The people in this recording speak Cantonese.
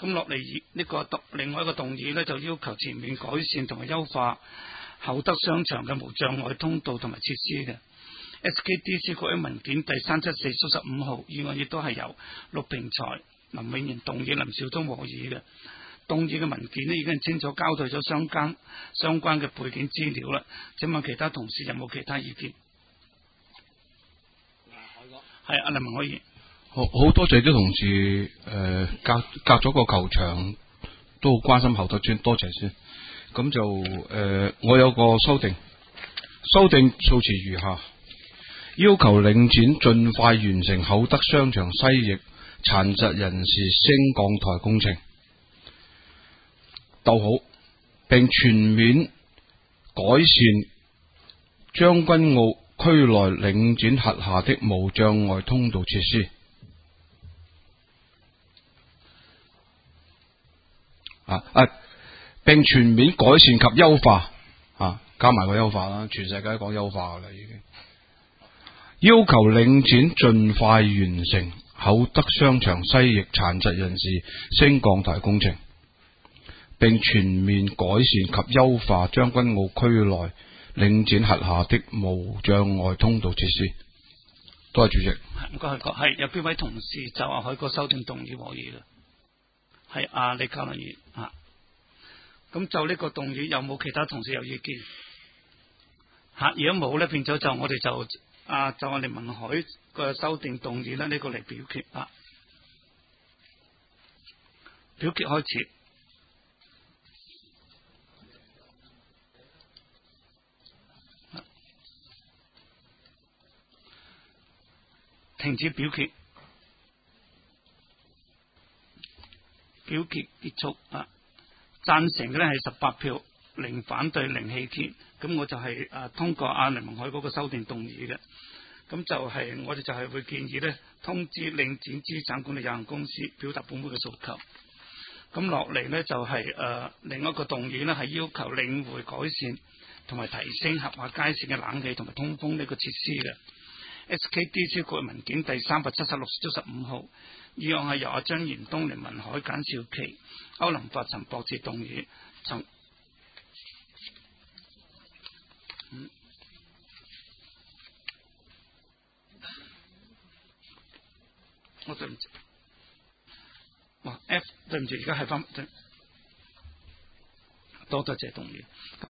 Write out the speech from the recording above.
咁落嚟呢個另外一個動議呢，就要求全面改善同埋優化厚德商場嘅無障礙通道同埋設施嘅。SKDC 各位文件第374/15號議案亦都係由陸平才、林永年動議，林少忠和議嘅。動議嘅文件呢已經清楚交代咗相關嘅背景資料啦。請問其他同事有冇其他意見？係阿林文海議員。 好多謝啲同事隔咗個球場都好關心厚德邨，多謝先。咁就我有個修訂措辭如下：要求領展盡快完成厚德商場西翼殘疾人士升降台工程，並全面改善將軍澳區內領展轄下的無障礙通道設施。並全面改善及優化，加埋個優化啦，全世界都講優化噶啦已經。要求領展盡快完成厚德商場西翼殘疾人士升降台工程，並全面改善及優化將軍澳區內領展轄下的無障礙通道設施。多謝主席。 唔該，係有邊位同事就話佢個修訂動議和議嘅？係阿李嘉倫議員啊。咁就呢個動議有冇其他同事有意見？如果冇咧，變咗就我哋就我哋文海個修訂動議咧，呢個嚟表決啊。表決開始。停止表決。表決結束啊！贊成嘅咧係18票，0反對0棄權。咁我就係通過阿林文海嗰個修訂動議嘅。咁就係我哋就係會建議咧通知領展資產管理有限公司表達本會嘅訴求。咁落嚟呢，就係另一個動議呢，係要求領匯改善同埋提升合華街市嘅冷氣同埋通風呢個設施嘅。SKDC 各文件第376/15號議案係由阿張延東、林文海、簡少琪、歐林發、陳博志動議。我對唔住，F 對唔住，而家係翻多謝動議。